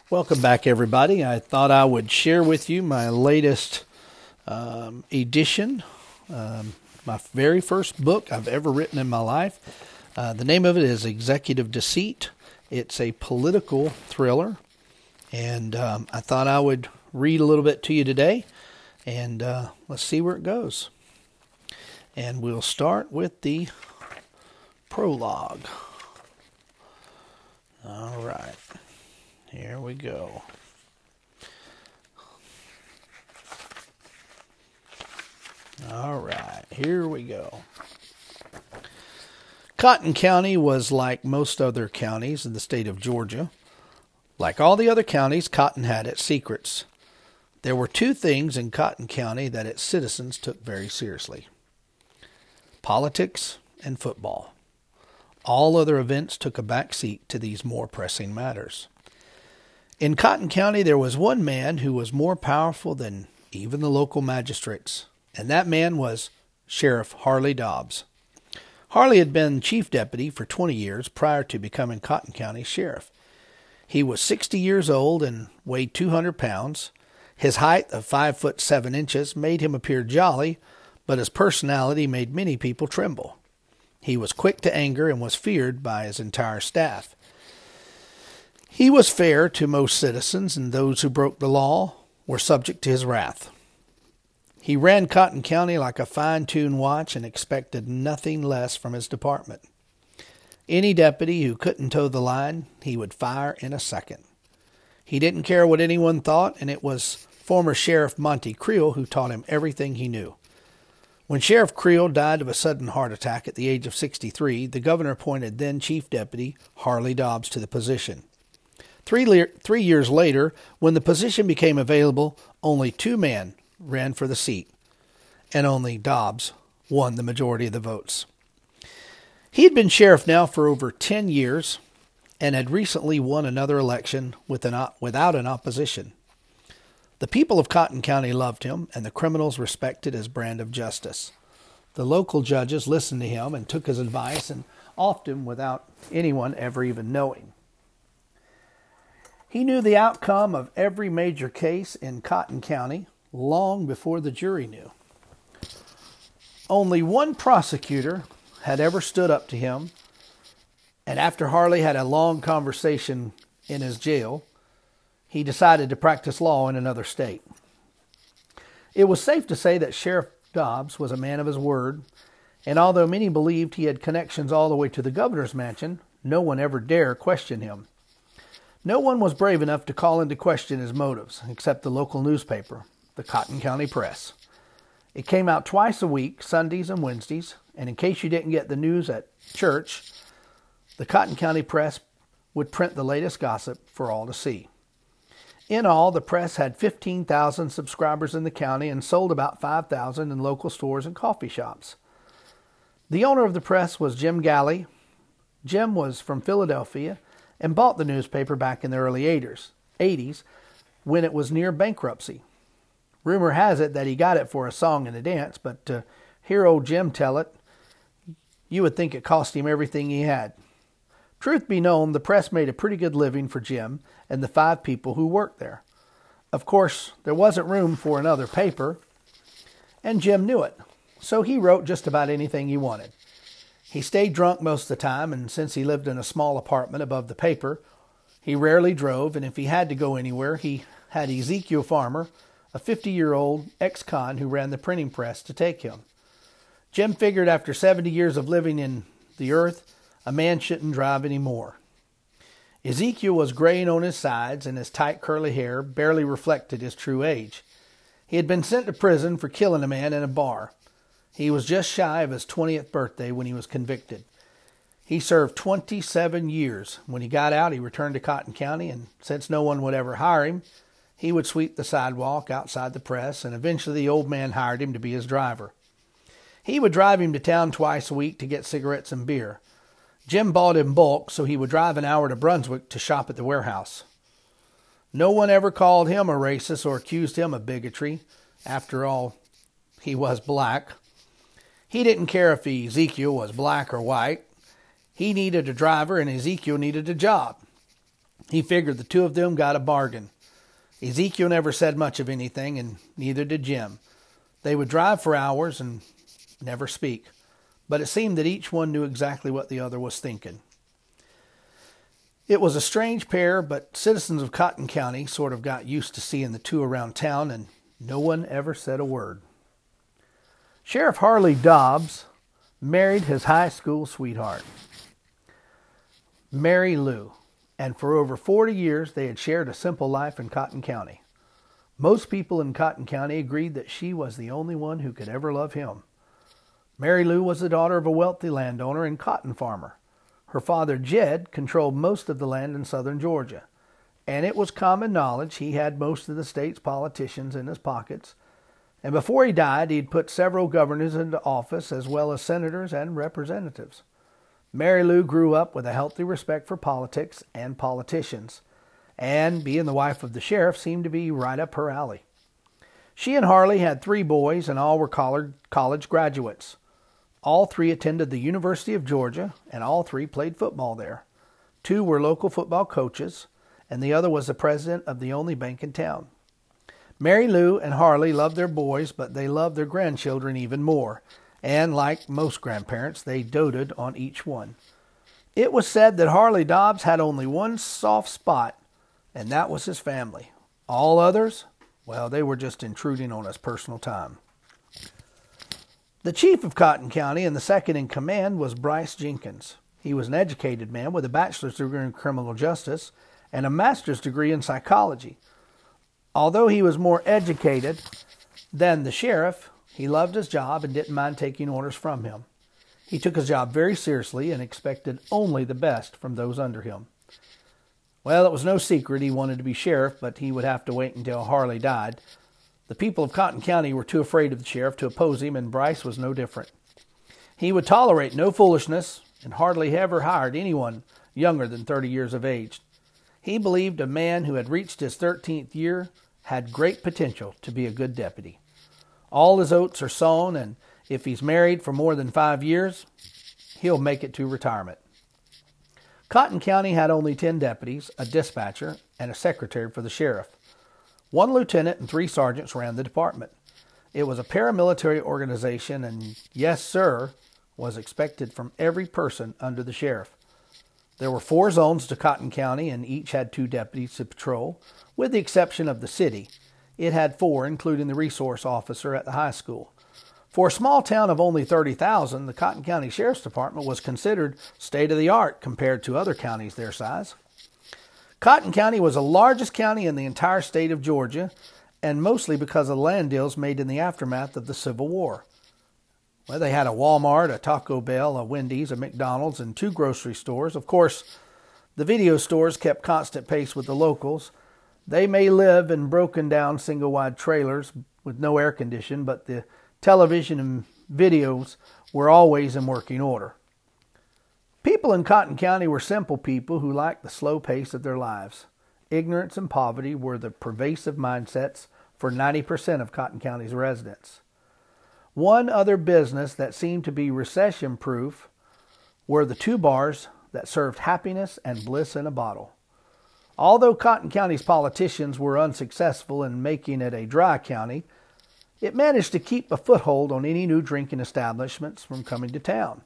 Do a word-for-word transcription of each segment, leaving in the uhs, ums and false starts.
Welcome back, everybody. I thought I would share with you my latest um, edition, um, my very first book I've ever written in my life. Uh, the name of it is Executive Deceit. It's a political thriller, and um, I thought I would read a little bit to you today, and uh, let's see where it goes. And we'll start with the prologue. All right. Here we go. All right, here we go. Cotton County was like most other counties in the state of Georgia. Like all the other counties, Cotton had its secrets. There were two things in Cotton County that its citizens took very seriously: politics and football. All other events took a back seat to these more pressing matters. In Cotton County, there was one man who was more powerful than even the local magistrates, and that man was Sheriff Harley Dobbs. Harley had been chief deputy for twenty years prior to becoming Cotton County sheriff. He was sixty years old and weighed two hundred pounds. His height of five foot seven inches made him appear jolly, but his personality made many people tremble. He was quick to anger and was feared by his entire staff. He was fair to most citizens, and those who broke the law were subject to his wrath. He ran Cotton County like a fine-tuned watch and expected nothing less from his department. Any deputy who couldn't toe the line, he would fire in a second. He didn't care what anyone thought, and it was former Sheriff Monty Creel who taught him everything he knew. When Sheriff Creel died of a sudden heart attack at the age of sixty-three, the governor appointed then Chief Deputy Harley Dobbs to the position. Three, le- three years later, when the position became available, only two men ran for the seat, and only Dobbs won the majority of the votes. He had been sheriff now for over ten years and had recently won another election with an, without an opposition. The people of Cotton County loved him, and the criminals respected his brand of justice. The local judges listened to him and took his advice, and often without anyone ever even knowing. He knew the outcome of every major case in Cotton County long before the jury knew. Only one prosecutor had ever stood up to him, and after Harley had a long conversation in his jail, he decided to practice law in another state. It was safe to say that Sheriff Dobbs was a man of his word, and although many believed he had connections all the way to the governor's mansion, no one ever dare question him. No one was brave enough to call into question his motives, except the local newspaper, the Cotton County Press. It came out twice a week, Sundays and Wednesdays, and in case you didn't get the news at church, the Cotton County Press would print the latest gossip for all to see. In all, the press had fifteen thousand subscribers in the county and sold about five thousand in local stores and coffee shops. The owner of the press was Jim Galley. Jim was from Philadelphia and bought the newspaper back in the early eighties when it was near bankruptcy. Rumor has it that he got it for a song and a dance, but to hear old Jim tell it, you would think it cost him everything he had. Truth be known, the press made a pretty good living for Jim and the five people who worked there. Of course, there wasn't room for another paper, and Jim knew it, so he wrote just about anything he wanted. He stayed drunk most of the time, and since he lived in a small apartment above the paper, he rarely drove, and if he had to go anywhere, he had Ezekiel Farmer, a fifty-year-old ex-con who ran the printing press, to take him. Jim figured after seventy years of living in the earth, a man shouldn't drive anymore. Ezekiel was graying on his sides, and his tight curly hair barely reflected his true age. He had been sent to prison for killing a man in a bar. He was just shy of his twentieth birthday when he was convicted. He served twenty-seven years. When he got out, he returned to Cotton County, and since no one would ever hire him, he would sweep the sidewalk outside the press, and eventually the old man hired him to be his driver. He would drive him to town twice a week to get cigarettes and beer. Jim bought in bulk, so he would drive an hour to Brunswick to shop at the warehouse. No one ever called him a racist or accused him of bigotry. After all, he was black. He didn't care if Ezekiel was black or white. He needed a driver, and Ezekiel needed a job. He figured the two of them got a bargain. Ezekiel never said much of anything, and neither did Jim. They would drive for hours and never speak, but it seemed that each one knew exactly what the other was thinking. It was a strange pair, but citizens of Cotton County sort of got used to seeing the two around town, and no one ever said a word. Sheriff Harley Dobbs married his high school sweetheart, Mary Lou, and for over forty years they had shared a simple life in Cotton County. Most people in Cotton County agreed that she was the only one who could ever love him. Mary Lou was the daughter of a wealthy landowner and cotton farmer. Her father, Jed, controlled most of the land in southern Georgia, and it was common knowledge he had most of the state's politicians in his pockets, and before he died, he'd put several governors into office as well as senators and representatives. Mary Lou grew up with a healthy respect for politics and politicians, and being the wife of the sheriff seemed to be right up her alley. She and Harley had three boys, and all were college graduates. All three attended the University of Georgia, and all three played football there. Two were local football coaches, and the other was the president of the only bank in town. Mary Lou and Harley loved their boys, but they loved their grandchildren even more, and like most grandparents, they doted on each one. It was said that Harley Dobbs had only one soft spot, and that was his family. All others, well, they were just intruding on his personal time. The chief of Cotton County and the second in command was Bryce Jenkins. He was an educated man with a bachelor's degree in criminal justice and a master's degree in psychology. Although he was more educated than the sheriff, he loved his job and didn't mind taking orders from him. He took his job very seriously and expected only the best from those under him. Well, it was no secret he wanted to be sheriff, but he would have to wait until Harley died. The people of Cotton County were too afraid of the sheriff to oppose him, and Bryce was no different. He would tolerate no foolishness and hardly ever hired anyone younger than thirty years of age. He believed a man who had reached his thirteenth year had great potential to be a good deputy. All his oats are sown, and if he's married for more than five years, he'll make it to retirement. Cotton County had only ten deputies, a dispatcher, and a secretary for the sheriff. One lieutenant and three sergeants ran the department. It was a paramilitary organization, and yes, sir, was expected from every person under the sheriff. There were four zones to Cotton County, and each had two deputies to patrol, with the exception of the city. It had four, including the resource officer at the high school. For a small town of only thirty thousand, the Cotton County Sheriff's Department was considered state-of-the-art compared to other counties their size. Cotton County was the largest county in the entire state of Georgia, and mostly because of land deals made in the aftermath of the Civil War. Well, they had a Walmart, a Taco Bell, a Wendy's, a McDonald's, and two grocery stores. Of course, the video stores kept constant pace with the locals. They may live in broken-down single-wide trailers with no air condition, but the television and videos were always in working order. People in Cotton County were simple people who liked the slow pace of their lives. Ignorance and poverty were the pervasive mindsets for ninety percent of Cotton County's residents. One other business that seemed to be recession-proof were the two bars that served happiness and bliss in a bottle. Although Cotton County's politicians were unsuccessful in making it a dry county, it managed to keep a foothold on any new drinking establishments from coming to town.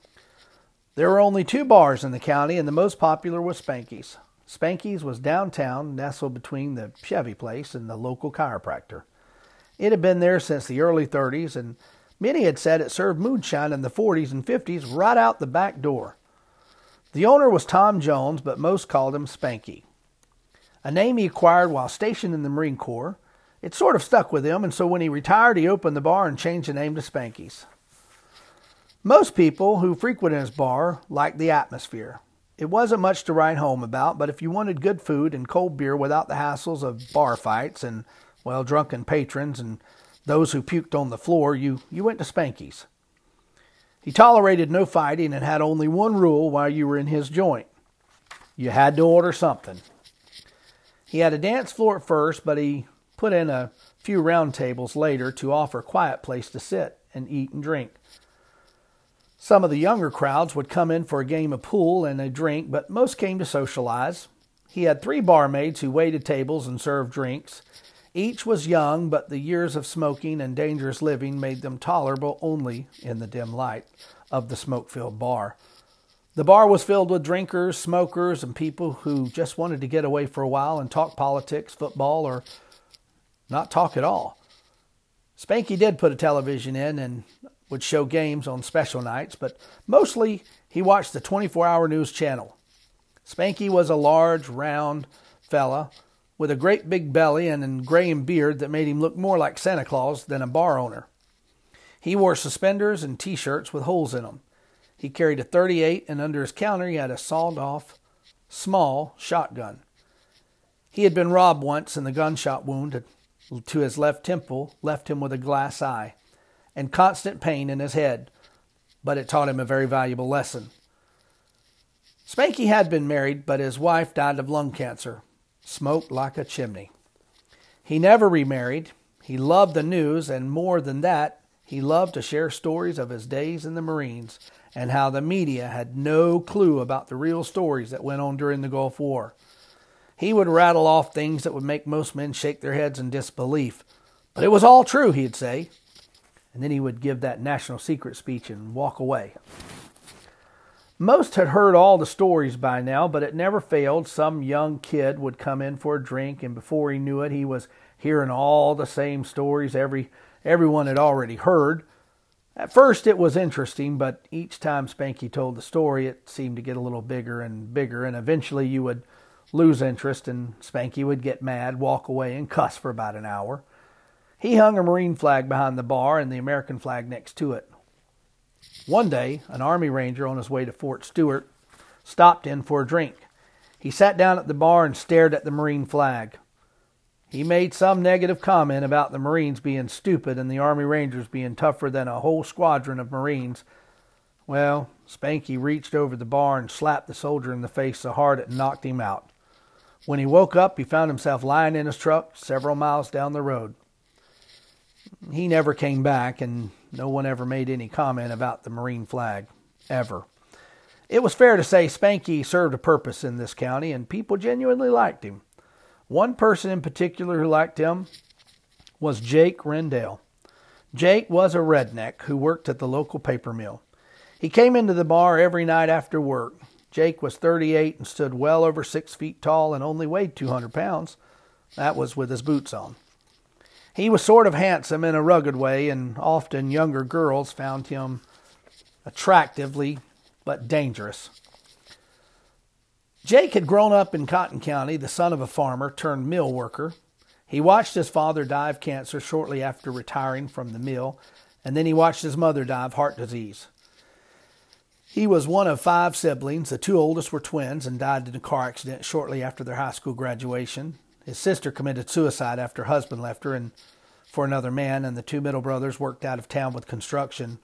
There were only two bars in the county, and the most popular was Spanky's. Spanky's was downtown, nestled between the Chevy place and the local chiropractor. It had been there since the early thirties, and many had said it served moonshine in the forties and fifties right out the back door. The owner was Tom Jones, but most called him Spanky, a name he acquired while stationed in the Marine Corps. It sort of stuck with him, and so when he retired, he opened the bar and changed the name to Spanky's. Most people who frequented his bar liked the atmosphere. It wasn't much to write home about, but if you wanted good food and cold beer without the hassles of bar fights and, well, drunken patrons and those who puked on the floor, you, you went to Spanky's. He tolerated no fighting and had only one rule while you were in his joint. You had to order something. He had a dance floor at first, but he put in a few round tables later to offer a quiet place to sit and eat and drink. Some of the younger crowds would come in for a game of pool and a drink, but most came to socialize. He had three barmaids who waited tables and served drinks. Each was young, but the years of smoking and dangerous living made them tolerable only in the dim light of the smoke-filled bar. The bar was filled with drinkers, smokers, and people who just wanted to get away for a while and talk politics, football, or not talk at all. Spanky did put a television in and would show games on special nights, but mostly he watched the twenty-four hour news channel. Spanky was a large, round fella with a great big belly and a graying beard that made him look more like Santa Claus than a bar owner. He wore suspenders and T-shirts with holes in them. He carried a thirty-eight, and under his counter he had a sawed-off, small shotgun. He had been robbed once, and the gunshot wound to his left temple left him with a glass eye and constant pain in his head, but it taught him a very valuable lesson. Spanky had been married, but his wife died of lung cancer. Smoked like a chimney. He never remarried. He loved the news, and more than that, he loved to share stories of his days in the Marines and how the media had no clue about the real stories that went on during the Gulf War. He would rattle off things that would make most men shake their heads in disbelief. But it was all true, he'd say. And then he would give that national secret speech and walk away. Most had heard all the stories by now, but it never failed. Some young kid would come in for a drink, and before he knew it, he was hearing all the same stories every everyone had already heard. At first it was interesting, but each time Spanky told the story, it seemed to get a little bigger and bigger, and eventually you would lose interest, and Spanky would get mad, walk away, and cuss for about an hour. He hung a Marine flag behind the bar and the American flag next to it. One day, an Army Ranger on his way to Fort Stewart stopped in for a drink. He sat down at the bar and stared at the Marine flag. He made some negative comment about the Marines being stupid and the Army Rangers being tougher than a whole squadron of Marines. Well, Spanky reached over the bar and slapped the soldier in the face so hard it knocked him out. When he woke up, he found himself lying in his truck several miles down the road. He never came back, and no one ever made any comment about the Marine flag, ever. It was fair to say Spanky served a purpose in this county, and people genuinely liked him. One person in particular who liked him was Jake Rendell. Jake was a redneck who worked at the local paper mill. He came into the bar every night after work. Jake was thirty-eight and stood well over six feet tall and only weighed two hundred pounds. That was with his boots on. He was sort of handsome in a rugged way, and often younger girls found him attractively but dangerous. Jake had grown up in Cotton County, the son of a farmer turned mill worker. He watched his father die of cancer shortly after retiring from the mill, and then he watched his mother die of heart disease. He was one of five siblings. The two oldest were twins and died in a car accident shortly after their high school graduation. His sister committed suicide after her husband left her and for another man, and the two middle brothers worked out of town with construction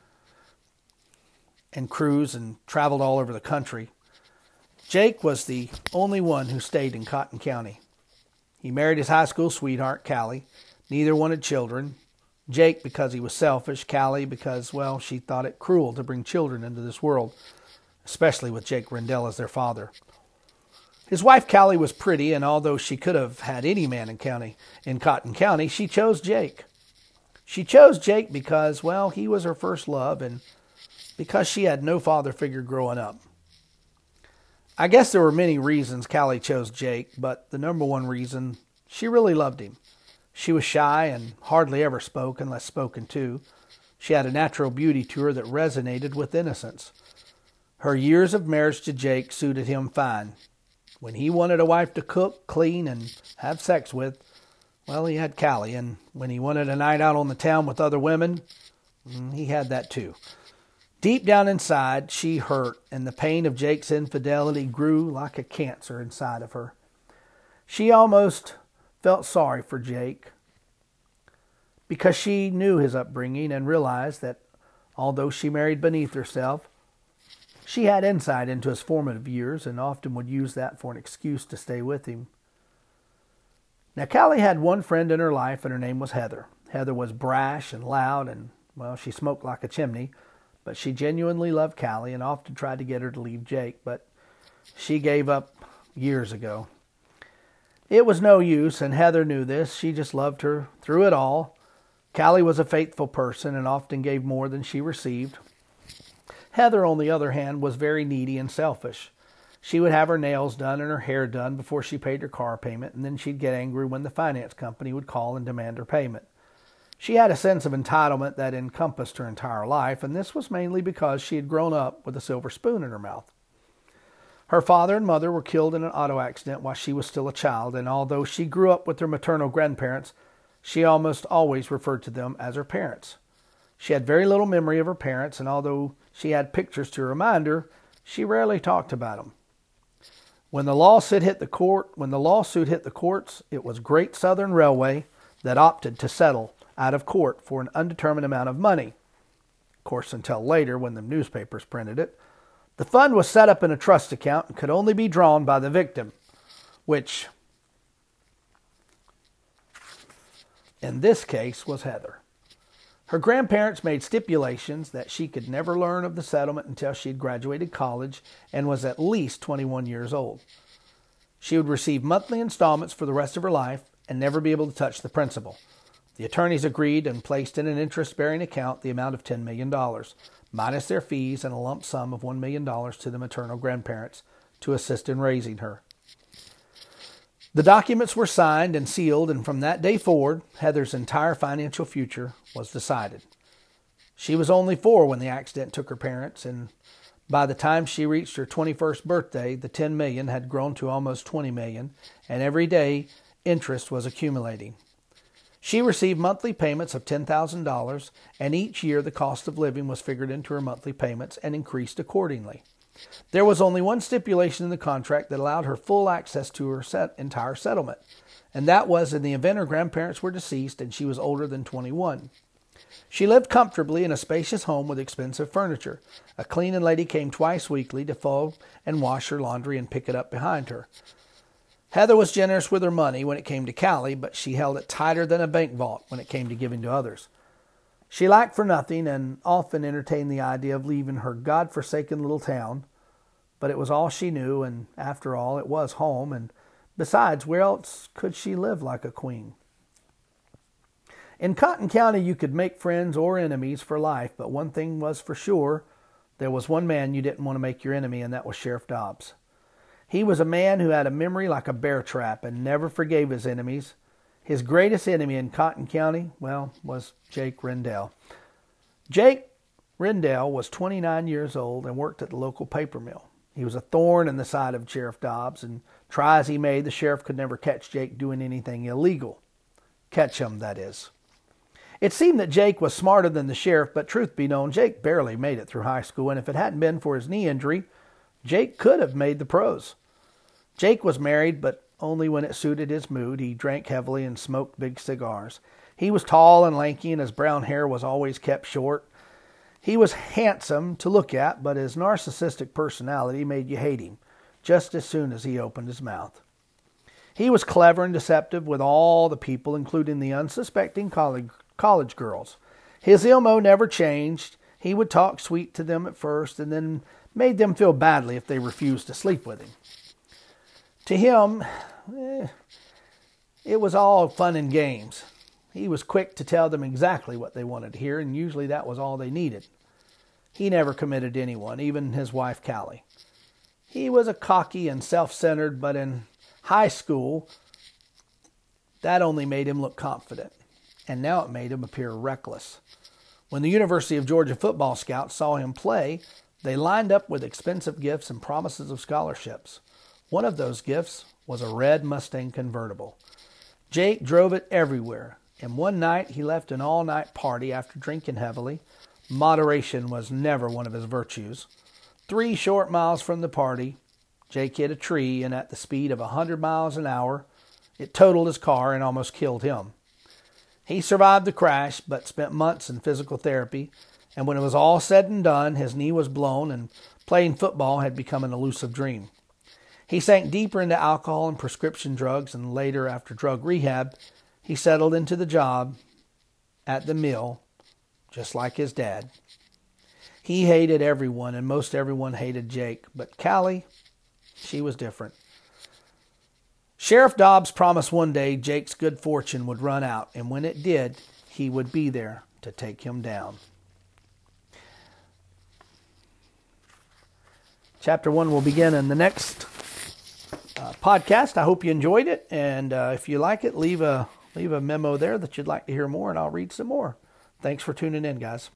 and crews and traveled all over the country. Jake was the only one who stayed in Cotton County. He married his high school sweetheart, Callie. Neither wanted children. Jake because he was selfish, Callie because, well, she thought it cruel to bring children into this world, especially with Jake Rendell as their father. His wife, Callie, was pretty, and although she could have had any man in county in Cotton County, she chose Jake. She chose Jake because, well, he was her first love, and because she had no father figure growing up. I guess there were many reasons Callie chose Jake, but the number one reason, she really loved him. She was shy and hardly ever spoke unless spoken to. She had a natural beauty to her that resonated with innocence. Her years of marriage to Jake suited him fine. When he wanted a wife to cook, clean, and have sex with, well, he had Callie. And when he wanted a night out on the town with other women, he had that too. Deep down inside, she hurt, and the pain of Jake's infidelity grew like a cancer inside of her. She almost felt sorry for Jake because she knew his upbringing and realized that although she married beneath herself, she had insight into his formative years and often would use that for an excuse to stay with him. Now, Callie had one friend in her life, and her name was Heather. Heather was brash and loud, and, well, she smoked like a chimney, but she genuinely loved Callie and often tried to get her to leave Jake, but she gave up years ago. It was no use, and Heather knew this. She just loved her through it all. Callie was a faithful person and often gave more than she received. Heather, on the other hand, was very needy and selfish. She would have her nails done and her hair done before she paid her car payment, and then she'd get angry when the finance company would call and demand her payment. She had a sense of entitlement that encompassed her entire life, and this was mainly because she had grown up with a silver spoon in her mouth. Her father and mother were killed in an auto accident while she was still a child, and although she grew up with her maternal grandparents, she almost always referred to them as her parents. She had very little memory of her parents, and although she had pictures to remind her, she rarely talked about them. When the lawsuit hit the court, when the lawsuit hit the courts, it was Great Southern Railway that opted to settle out of court for an undetermined amount of money. Of course, until later when the newspapers printed it. The fund was set up in a trust account and could only be drawn by the victim, which in this case was Heather. Her grandparents made stipulations that she could never learn of the settlement until she had graduated college and was at least twenty-one years old. She would receive monthly installments for the rest of her life and never be able to touch the principal. The attorneys agreed and placed in an interest-bearing account the amount of ten million dollars, minus their fees and a lump sum of one million dollars to the maternal grandparents to assist in raising her. The documents were signed and sealed, and from that day forward, Heather's entire financial future was decided. She was only four when the accident took her parents, and by the time she reached her twenty-first birthday, the ten million dollars had grown to almost twenty million dollars, and every day interest was accumulating. She received monthly payments of ten thousand dollars, and each year the cost of living was figured into her monthly payments and increased accordingly. There was only one stipulation in the contract that allowed her full access to her set, entire settlement, and that was in the event her grandparents were deceased and she was older than twenty-one. She lived comfortably in a spacious home with expensive furniture. A cleaning lady came twice weekly to fold and wash her laundry and pick it up behind her. Heather was generous with her money when it came to Callie, but she held it tighter than a bank vault when it came to giving to others. She lacked for nothing and often entertained the idea of leaving her God-forsaken little town, but it was all she knew, and after all, it was home, and besides, where else could she live like a queen? In Cotton County, you could make friends or enemies for life, but one thing was for sure, there was one man you didn't want to make your enemy, and that was Sheriff Dobbs. He was a man who had a memory like a bear trap and never forgave his enemies. His greatest enemy in Cotton County, well, was Jake Rendell. Jake Rendell was twenty-nine years old and worked at the local paper mill. He was a thorn in the side of Sheriff Dobbs, and try as he may, the sheriff could never catch Jake doing anything illegal. Catch him, that is. It seemed that Jake was smarter than the sheriff, but truth be known, Jake barely made it through high school, and if it hadn't been for his knee injury, Jake could have made the pros. Jake was married, but only when it suited his mood. He drank heavily and smoked big cigars. He was tall and lanky, and his brown hair was always kept short. He was handsome to look at, but his narcissistic personality made you hate him just as soon as he opened his mouth. He was clever and deceptive with all the people, including the unsuspecting college, college girls. His I M O never changed. He would talk sweet to them at first and then made them feel badly if they refused to sleep with him. To him, eh, it was all fun and games. He was quick to tell them exactly what they wanted to hear, and usually that was all they needed. He never committed to anyone, even his wife Callie. He was a cocky and self-centered, but in high school, that only made him look confident, and now it made him appear reckless. When the University of Georgia football scouts saw him play, they lined up with expensive gifts and promises of scholarships. One of those gifts was a red Mustang convertible. Jake drove it everywhere, and one night he left an all-night party after drinking heavily. Moderation was never one of his virtues. Three short miles from the party, Jake hit a tree, and at the speed of a hundred miles an hour, it totaled his car and almost killed him. He survived the crash, but spent months in physical therapy, and when it was all said and done, his knee was blown, and playing football had become an elusive dream. He sank deeper into alcohol and prescription drugs, and later, after drug rehab, he settled into the job at the mill, just like his dad. He hated everyone, and most everyone hated Jake, but Callie, she was different. Sheriff Dobbs promised one day Jake's good fortune would run out, and when it did, he would be there to take him down. Chapter one will begin in the next uh, podcast. I hope you enjoyed it, and uh, if you like it, leave a leave a memo there that you'd like to hear more, and I'll read some more. Thanks for tuning in, guys.